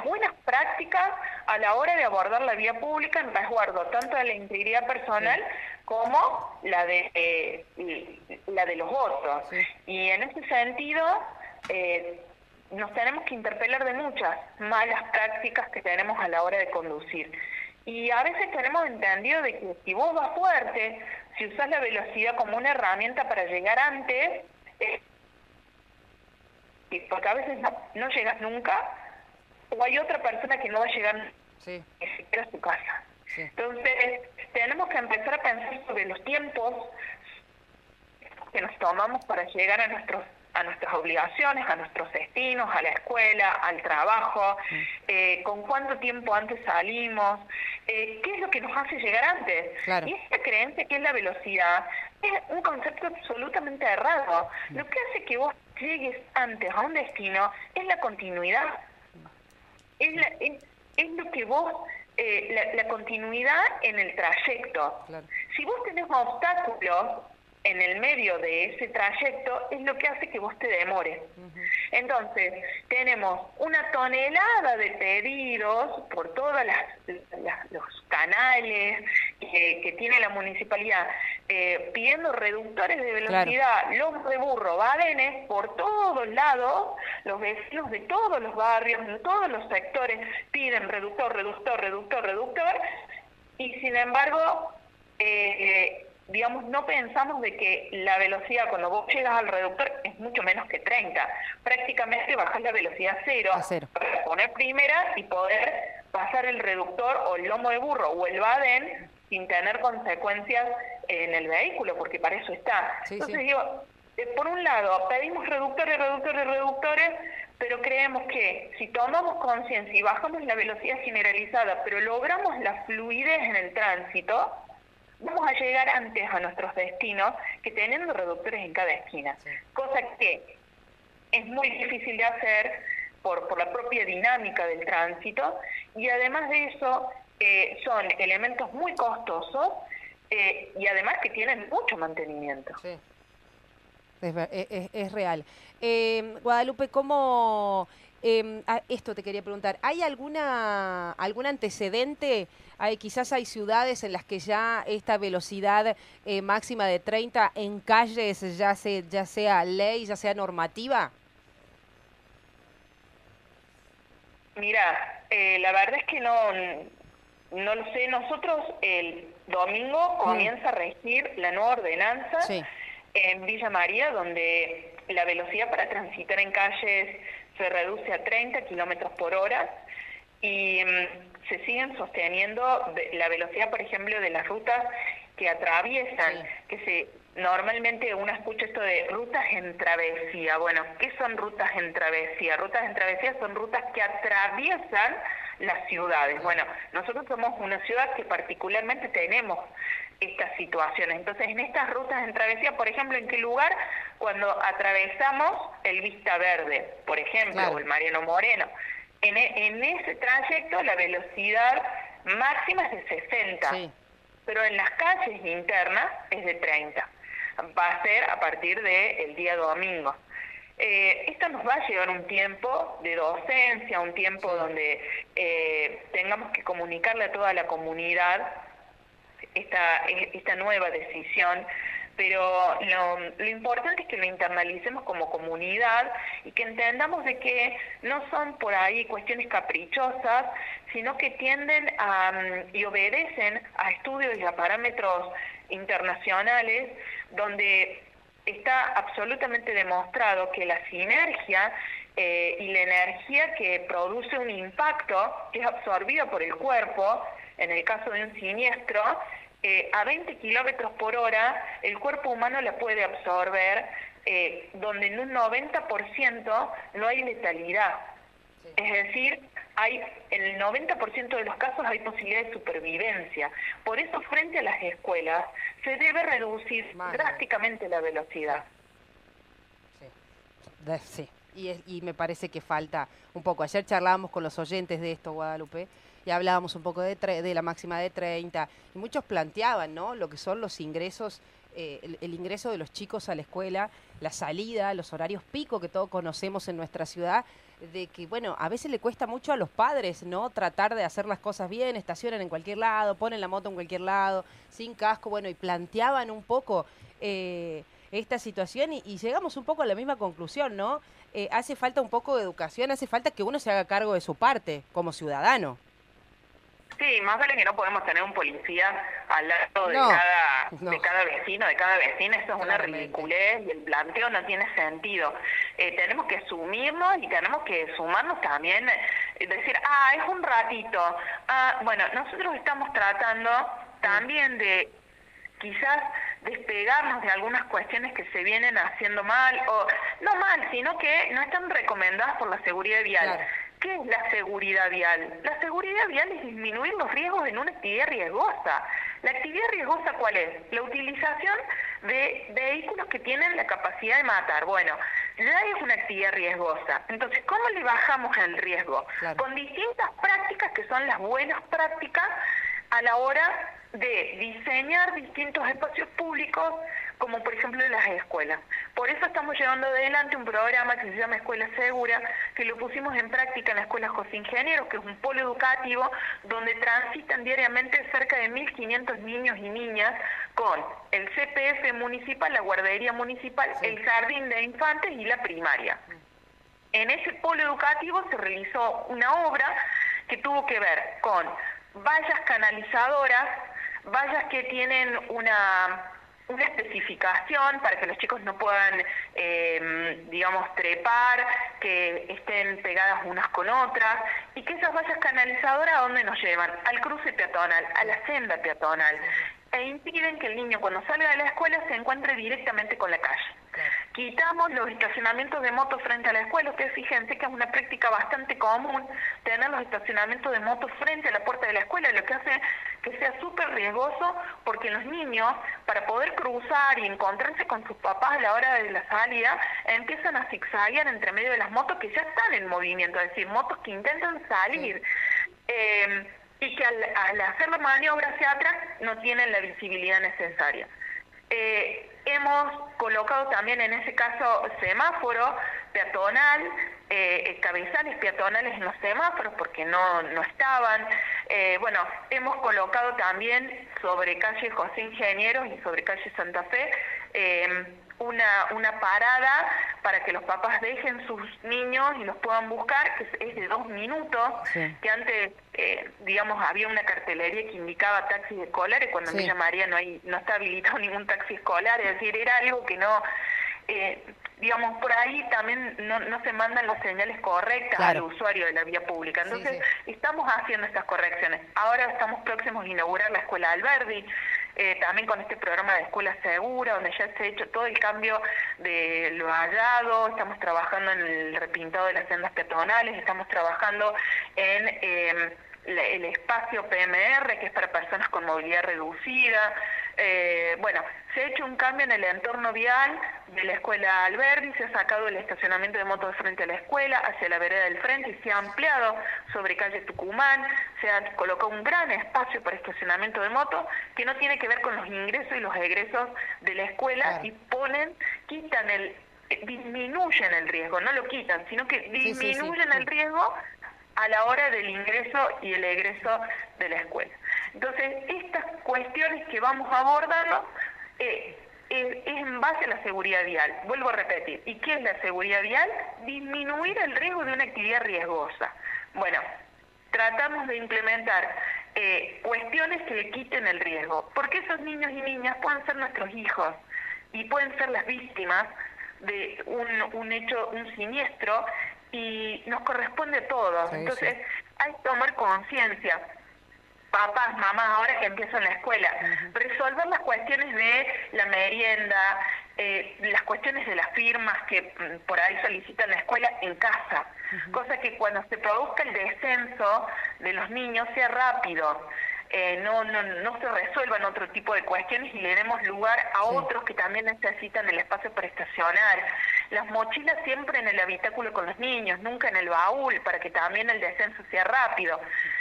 buenas prácticas a la hora de abordar la vía pública en resguardo tanto de la integridad personal como la de los otros. Y en ese sentido nos tenemos que interpelar de muchas malas prácticas que tenemos a la hora de conducir. Y a veces tenemos entendido de que si vos vas fuerte, si usás la velocidad como una herramienta para llegar antes, porque a veces no llegas nunca, o hay otra persona que no va a llegar ni siquiera a su casa. Entonces, tenemos que empezar a pensar sobre los tiempos que nos tomamos para llegar a nuestras obligaciones, a nuestros destinos, a la escuela, al trabajo, con cuánto tiempo antes salimos, qué es lo que nos hace llegar antes. Y esta creencia que es la velocidad es un concepto absolutamente errado. Lo que hace que vos llegues antes a un destino es la continuidad. Es lo que vos, la continuidad en el trayecto. Si vos tenés obstáculos en el medio de ese trayecto, es lo que hace que vos te demores. Entonces, tenemos una tonelada de pedidos por todos los canales que tiene la municipalidad, pidiendo reductores de velocidad, lomos de burro, badenes, por todos lados. Los vecinos de todos los barrios, de todos los sectores, piden reductor, y sin embargo, digamos, no pensamos de que la velocidad cuando vos llegas al reductor es mucho menos que 30. Prácticamente bajás la velocidad a cero para poner primera y poder pasar el reductor o el lomo de burro o el badén sin tener consecuencias en el vehículo, porque para eso está. Entonces digo, por un lado, pedimos reductores, pero creemos que si tomamos conciencia y bajamos la velocidad generalizada, pero logramos la fluidez en el tránsito, vamos a llegar antes a nuestros destinos que teniendo reductores en cada esquina. Cosa que es muy difícil de hacer por la propia dinámica del tránsito, y además de eso son elementos muy costosos y además que tienen mucho mantenimiento. Es real. Guadalupe, ¿cómo esto te quería preguntar? ¿Hay algún antecedente? Quizás hay ciudades en las que ya esta velocidad máxima de 30 en calles ya sea ley, ya sea normativa. Mira, la verdad es que no lo sé. Nosotros el domingo comienza a regir la nueva ordenanza en Villa María, donde la velocidad para transitar en calles se reduce a 30 kilómetros por hora y se siguen sosteniendo la velocidad, por ejemplo, de las rutas que atraviesan, normalmente uno escucha esto de rutas en travesía. Bueno, ¿qué son rutas en travesía? Rutas en travesía son rutas que atraviesan las ciudades. Bueno, nosotros somos una ciudad que particularmente tenemos estas situaciones. Entonces, en estas rutas en travesía, por ejemplo, ¿en qué lugar? Cuando atravesamos el Vista Verde, por ejemplo, o el Mariano Moreno. En ese trayecto la velocidad máxima es de 60, pero en las calles internas es de 30. Va a ser a partir del día domingo. Esto nos va a llevar un tiempo de docencia, un tiempo donde tengamos que comunicarle a toda la comunidad esta nueva decisión, pero lo importante es que lo internalicemos como comunidad y que entendamos de que no son por ahí cuestiones caprichosas, sino que tienden y obedecen a estudios y a parámetros internacionales donde está absolutamente demostrado que la sinergia y la energía que produce un impacto que es absorbida por el cuerpo, en el caso de un siniestro, a 20 kilómetros por hora el cuerpo humano la puede absorber, donde en un 90% no hay letalidad. Es decir, en el 90% de los casos hay posibilidad de supervivencia. Por eso, frente a las escuelas, se debe reducir drásticamente la velocidad. Sí. Y me parece que falta un poco. Ayer charlábamos con los oyentes de esto, Guadalupe, y hablábamos un poco de la máxima de 30, y muchos planteaban, ¿no?, lo que son los ingresos el ingreso de los chicos a la escuela, la salida, los horarios pico que todos conocemos en nuestra ciudad, de que, bueno, a veces le cuesta mucho a los padres, ¿no? Tratar de hacer las cosas bien, estacionan en cualquier lado, ponen la moto en cualquier lado, sin casco, bueno, y planteaban un poco esta situación y llegamos un poco a la misma conclusión, ¿no? Hace falta un poco de educación, hace falta que uno se haga cargo de su parte como ciudadano. Sí, más vale que no podemos tener un policía al lado de cada vecino, de cada vecina. Eso es una ridiculez y el planteo no tiene sentido. Tenemos que asumirnos y tenemos que sumarnos también, decir, es un ratito. Bueno, nosotros estamos tratando también de quizás despegarnos de algunas cuestiones que se vienen haciendo mal, o no mal, sino que no están recomendadas por la seguridad vial. Claro. ¿Qué es la seguridad vial? La seguridad vial es disminuir los riesgos en una actividad riesgosa. ¿La actividad riesgosa cuál es? La utilización de vehículos que tienen la capacidad de matar. Bueno, ya es una actividad riesgosa. Entonces, ¿cómo le bajamos el riesgo? Claro. Con distintas prácticas que son las buenas prácticas a la hora de diseñar distintos espacios públicos, como por ejemplo en las escuelas. Por eso estamos llevando adelante un programa que se llama Escuela Segura, que lo pusimos en práctica en la Escuela José Ingenieros, que es un polo educativo donde transitan diariamente cerca de 1.500 niños y niñas con el CPF municipal, la guardería municipal, el jardín de infantes y la primaria. En ese polo educativo se realizó una obra que tuvo que ver con vallas canalizadoras, vallas que tienen una especificación para que los chicos no puedan, digamos, trepar, que estén pegadas unas con otras, y que esas vallas canalizadoras, ¿a dónde nos llevan? Al cruce peatonal, a la senda peatonal, e impiden que el niño cuando salga de la escuela se encuentre directamente con la calle. Quitamos los estacionamientos de motos frente a la escuela. Ustedes fíjense que es una práctica bastante común tener los estacionamientos de motos frente a la puerta de la escuela, lo que hace que sea súper riesgoso, porque los niños, para poder cruzar y encontrarse con sus papás a la hora de la salida, empiezan a zigzaguear entre medio de las motos que ya están en movimiento, es decir, motos que intentan salir. Y que al hacer la maniobra hacia atrás no tienen la visibilidad necesaria. Hemos colocado también en ese caso semáforo peatonal, cabezales peatonales en los semáforos porque no estaban. Bueno, hemos colocado también sobre calle José Ingenieros y sobre calle Santa Fe una parada para que los papás dejen sus niños y los puedan buscar, que es de 2 minutos, sí. Que antes, digamos, había una cartelería que indicaba taxis escolares, cuando en Villa María no está habilitado ningún taxi escolar, es decir, era algo que no, digamos, por ahí también no se mandan las señales correctas al usuario de la vía pública. Entonces, estamos haciendo estas correcciones. Ahora estamos próximos a inaugurar la Escuela Alberdi, también con este programa de Escuela Segura, donde ya se ha hecho todo el cambio de lo hallado, estamos trabajando en el repintado de las sendas peatonales, estamos trabajando en el espacio PMR, que es para personas con movilidad reducida. Bueno, se ha hecho un cambio en el entorno vial de la Escuela Alberdi, se ha sacado el estacionamiento de motos de frente a la escuela, hacia la vereda del frente, y se ha ampliado sobre calle Tucumán, se ha colocado un gran espacio para estacionamiento de motos, que no tiene que ver con los ingresos y los egresos de la escuela, y disminuyen el riesgo, no lo quitan, sino que disminuyen el riesgo a la hora del ingreso y el egreso de la escuela. Entonces, estas cuestiones que vamos abordando es en base a la seguridad vial. Vuelvo a repetir, ¿y qué es la seguridad vial? Disminuir el riesgo de una actividad riesgosa. Bueno, tratamos de implementar cuestiones que le quiten el riesgo, porque esos niños y niñas pueden ser nuestros hijos y pueden ser las víctimas de un hecho, un siniestro, y nos corresponde a todos. Entonces, hay que tomar conciencia. Papás, mamás, ahora que empiezan la escuela, resolver las cuestiones de la merienda, las cuestiones de las firmas que por ahí solicitan la escuela en casa, cosa que cuando se produzca el descenso de los niños sea rápido, no se resuelvan otro tipo de cuestiones y le demos lugar a otros que también necesitan el espacio para estacionar. Las mochilas siempre en el habitáculo con los niños, nunca en el baúl, para que también el descenso sea rápido.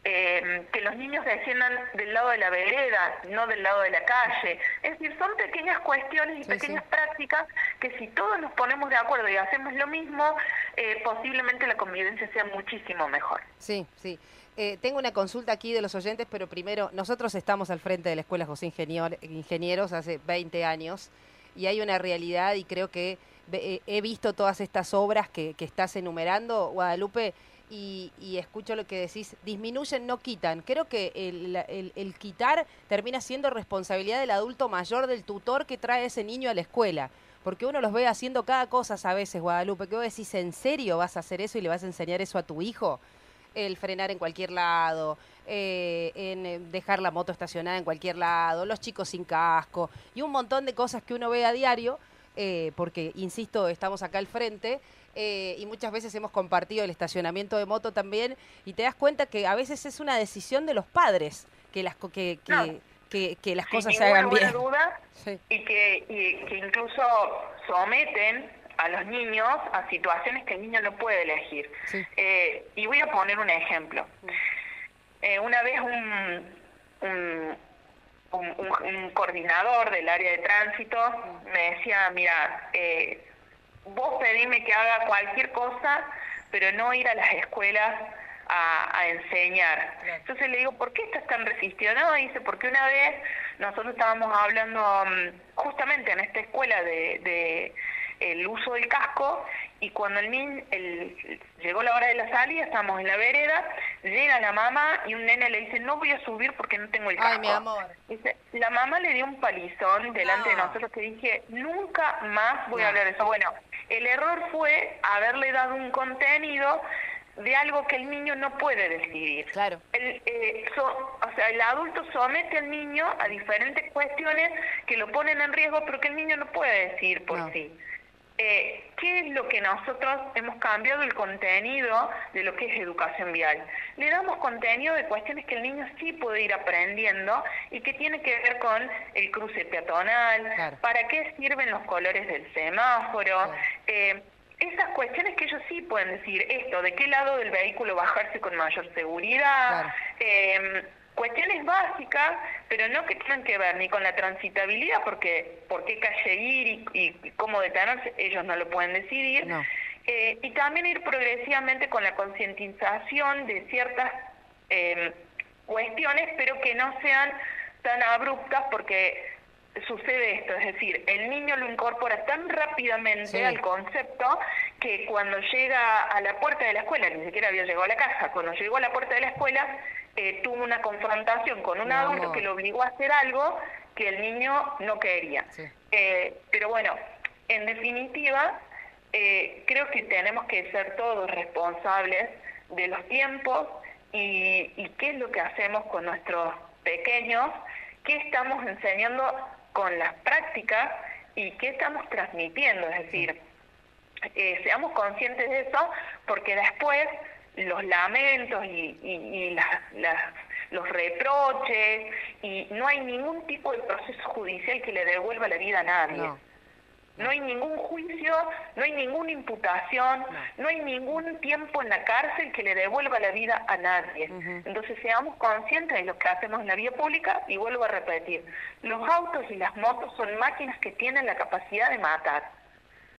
que los niños desciendan del lado de la vereda, no del lado de la calle. Es decir, son pequeñas cuestiones y pequeñas prácticas que si todos nos ponemos de acuerdo y hacemos lo mismo, posiblemente la convivencia sea muchísimo mejor. Sí, sí. Tengo una consulta aquí de los oyentes, pero primero, nosotros estamos al frente de la Escuela José Ingenieros hace 20 años y hay una realidad y creo que he visto todas estas obras que estás enumerando, Guadalupe, y escucho lo que decís, disminuyen, no quitan. Creo que el quitar termina siendo responsabilidad del adulto mayor, del tutor que trae a ese niño a la escuela. Porque uno los ve haciendo cada cosa a veces, Guadalupe, que vos decís, ¿en serio vas a hacer eso y le vas a enseñar eso a tu hijo? El frenar en cualquier lado, en dejar la moto estacionada en cualquier lado, los chicos sin casco y un montón de cosas que uno ve a diario, porque, insisto, estamos acá al frente y muchas veces hemos compartido el estacionamiento de moto también y te das cuenta que a veces es una decisión de los padres que las que las cosas se hagan bien. Duda, sí. y que incluso someten a los niños a situaciones que el niño no puede elegir. Sí. Y voy a poner un ejemplo. Una vez un coordinador del área de tránsito me decía, mira, vos pedime que haga cualquier cosa, pero no ir a las escuelas a enseñar. Claro. Entonces le digo, ¿por qué estás tan resistido? No, dice, porque una vez nosotros estábamos hablando justamente en esta escuela de el uso del casco, y cuando llegó la hora de la salida, estamos en la vereda, llega la mamá y un nene le dice, no voy a subir porque no tengo el casco. Ay, mi amor. Dice, la mamá le dio un palizón delante de nosotros que dije, nunca más voy a hablar de eso. Bueno, el error fue haberle dado un contenido de algo que el niño no puede decidir. Claro. O sea, el adulto somete al niño a diferentes cuestiones que lo ponen en riesgo, pero que el niño no puede decidir por sí. ¿Qué es lo que nosotros hemos cambiado el contenido de lo que es educación vial? Le damos contenido de cuestiones que el niño sí puede ir aprendiendo y que tiene que ver con el cruce peatonal, para qué sirven los colores del semáforo, esas cuestiones que ellos sí pueden decir, esto, de qué lado del vehículo bajarse con mayor seguridad, cuestiones básicas, pero no que tengan que ver ni con la transitabilidad, porque por qué calle ir y cómo detenerse, ellos no lo pueden decidir, y también ir progresivamente con la concientización de ciertas cuestiones, pero que no sean tan abruptas, porque sucede esto, es decir, el niño lo incorpora tan rápidamente al concepto que cuando llega a la puerta de la escuela, ni siquiera había llegado a la casa, cuando llegó a la puerta de la escuela, tuvo una confrontación con un adulto que lo obligó a hacer algo que el niño no quería. Pero bueno, en definitiva, creo que tenemos que ser todos responsables de los tiempos y qué es lo que hacemos con nuestros pequeños, qué estamos enseñando con las prácticas y qué estamos transmitiendo, es decir, seamos conscientes de eso, porque después los lamentos y los reproches, y no hay ningún tipo de proceso judicial que le devuelva la vida a nadie. No hay ningún juicio, no hay ninguna imputación, no hay ningún tiempo en la cárcel que le devuelva la vida a nadie. Entonces seamos conscientes de lo que hacemos en la vía pública, y vuelvo a repetir, los autos y las motos son máquinas que tienen la capacidad de matar.